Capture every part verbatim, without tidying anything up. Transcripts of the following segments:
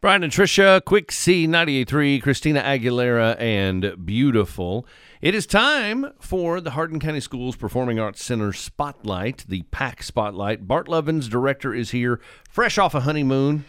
Brian and Tricia, Quick C ninety-eight point three, Christina Aguilera, and Beautiful. It is time for the Hardin County Schools Performing Arts Center Spotlight, the PAC Spotlight. Bart Lovins, director, is here, fresh off a honeymoon.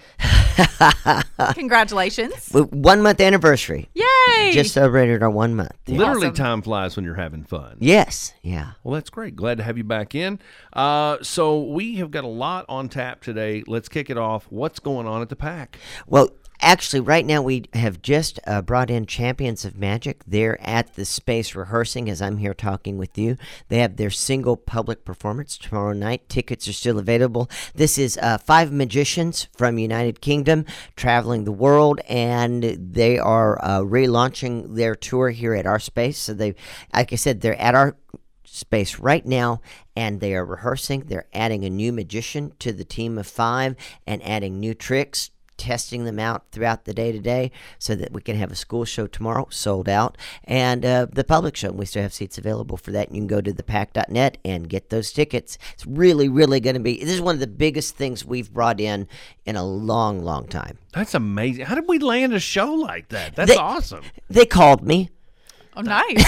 Congratulations. One month anniversary. Yay! Just celebrated our one month. Yeah. Literally, Awesome. time flies when you're having fun. Yes. Yeah. Well, that's great. Glad to have you back in. Uh, so we have got a lot on tap today. Let's kick it off. What's going on at the PAC? Well, actually, right now we have just uh, brought in Champions of Magic. They're at the space rehearsing as I'm here talking with you. They have their single public performance tomorrow night. Tickets are still available. This is uh, five magicians from United Kingdom traveling the world, and they are uh, relaunching their tour here at our space. So they, like I said, they're at our space right now, and they are rehearsing. They're adding a new magician to the team of five and adding new tricks, testing them out throughout the day today so that we can have a school show tomorrow sold out, and uh, the public show. We still have seats available for that. You can go to the pac dot net and get those tickets. It's really, really going to be, this is one of the biggest things we've brought in in a long, long time. That's amazing. How did we land a show like that? That's They- awesome. They called me. Oh, nice.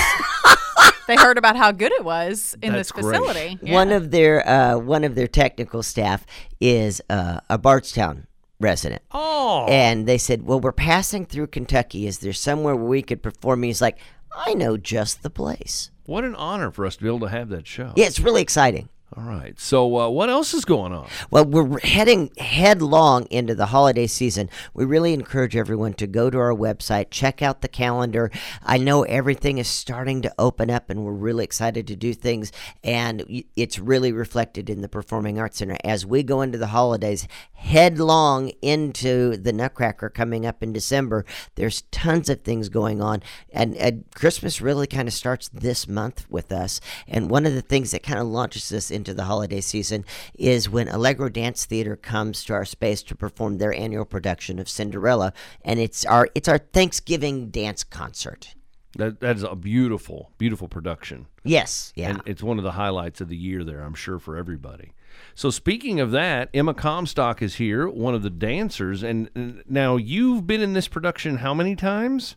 They heard about how good it was in That's this great. facility. Yeah. One of their uh, one of their technical staff is uh, a Bardstown resident. Oh. And they said, well, we're passing through Kentucky. Is there somewhere where we could perform? He's like, I know just the place. What an honor for us to be able to have that show. Yeah, it's really exciting. All right. So uh, what else is going on? Well, we're heading headlong into the holiday season. We really encourage everyone to go to our website, check out the calendar. I know everything is starting to open up, and we're really excited to do things, and it's really reflected in the Performing Arts Center. As we go into the holidays, headlong into the Nutcracker coming up in December, there's tons of things going on, and, and Christmas really kind of starts this month with us, and one of the things that kind of launches us into the holiday season is when Allegro Dance Theater comes to our space to perform their annual production of Cinderella, and it's our it's our Thanksgiving dance concert. That that is a beautiful, beautiful production. Yes, yeah. And it's one of the highlights of the year there, I'm sure, for everybody. So speaking of that, Emma Comstock is here, one of the dancers. And and now you've been in this production how many times?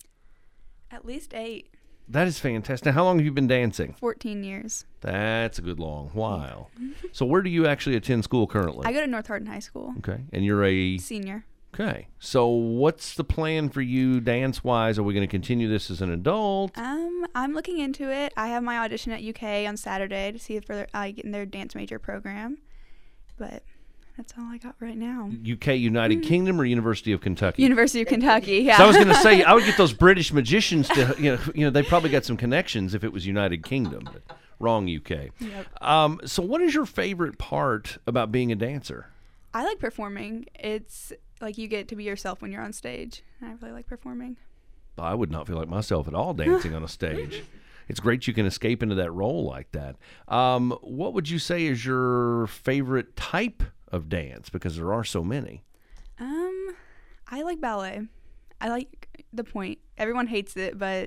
At least eight. That is fantastic. Now, how long have you been dancing? fourteen years. That's a good long while. So where do you actually attend school currently? I go to North Hardin High School. Okay. And you're a... Senior. Okay. So what's the plan for you dance-wise? Are we going to continue this as an adult? Um, I'm looking into it. I have my audition at U K on Saturday to see if further I get in their dance major program. But that's all I got right now. U K, United Kingdom, or University of Kentucky? University of Kentucky, yeah. So I was going to say, I would get those British magicians to, you know, you know, they probably got some connections if it was United Kingdom, but wrong U K. Yep. Um, so what is your favorite part about being a dancer? I like performing. It's like you get to be yourself when you're on stage. I really like performing. I would not feel like myself at all dancing on a stage. It's great you can escape into that role like that. Um, what would you say is your favorite type of dance? Because there are so many. Um, I like ballet. I like the point. Everyone hates it, but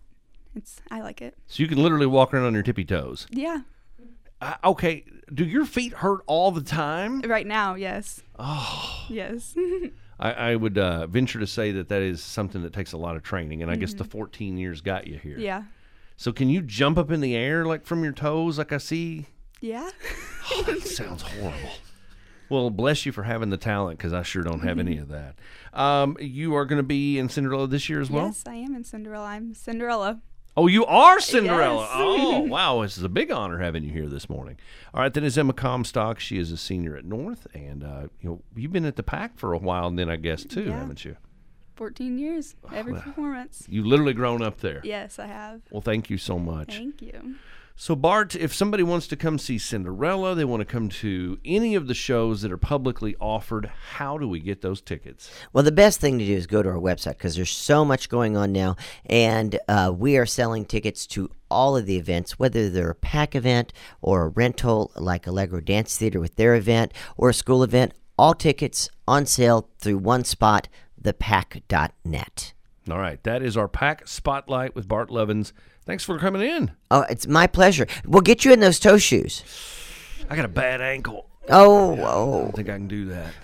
it's I like it. So you can literally walk around on your tippy toes. Yeah. Uh, okay, do your feet hurt all the time? Right now, yes. Oh. Yes. I, I would uh, venture to say that that is something that takes a lot of training, and I guess the fourteen years got you here. Yeah. So can you jump up in the air like from your toes like I see? Yeah. Oh, that sounds horrible. Well, bless you for having the talent, because I sure don't have any of that. Um, you are going to be in Cinderella this year as well? Yes, I am in Cinderella. I'm Cinderella. Oh, you are Cinderella. Yes. Oh, wow. This is a big honor having you here this morning. All right, then is Emma Comstock. She is a senior at North, and uh, you know, you've been at the PAC for a while then, I guess, too, Yeah. haven't you? fourteen years. Every well. performance. You've literally grown up there. Yes, I have. Well, thank you so much. Thank you. So, Bart, if somebody wants to come see Cinderella, they want to come to any of the shows that are publicly offered, how do we get those tickets? Well, the best thing to do is go to our website, because there's so much going on now, and uh, we are selling tickets to all of the events, whether they're a PAC event or a rental like Allegro Dance Theater with their event or a school event. All tickets on sale through one spot, the pac dot net. All right, that is our PAC Spotlight with Bart Lovins. Thanks for coming in. Oh, it's my pleasure. We'll get you in those toe shoes. I got a bad ankle. Oh, I oh. don't think I can do that.